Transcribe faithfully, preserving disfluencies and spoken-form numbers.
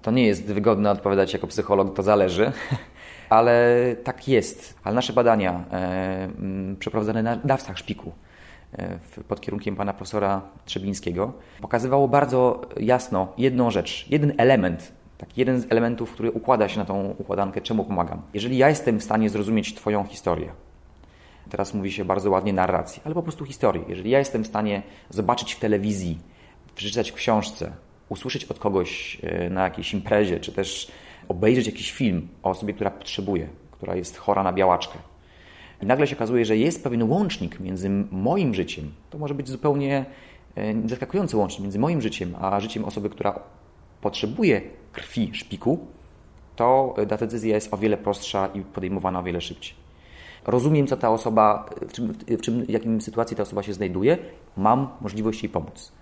To nie jest wygodne odpowiadać jako psycholog, to zależy, ale tak jest. Ale nasze badania e, przeprowadzone na dawcach szpiku e, pod kierunkiem pana profesora Trzebińskiego pokazywało bardzo jasno jedną rzecz, jeden element, taki jeden z elementów, który układa się na tą układankę, czemu pomagam. Jeżeli ja jestem w stanie zrozumieć Twoją historię, teraz mówi się bardzo ładnie narracji, ale po prostu historię. Jeżeli ja jestem w stanie zobaczyć w telewizji, przeczytać w książce, usłyszeć od kogoś na jakiejś imprezie, czy też obejrzeć jakiś film o osobie, która potrzebuje, która jest chora na białaczkę. I nagle się okazuje, że jest pewien łącznik między moim życiem, to może być zupełnie zaskakujący łącznik między moim życiem, a życiem osoby, która potrzebuje krwi, szpiku, to ta decyzja jest o wiele prostsza i podejmowana o wiele szybciej. Rozumiem, co ta osoba, w czym, w czym, w jakim sytuacji ta osoba się znajduje, mam możliwość jej pomóc.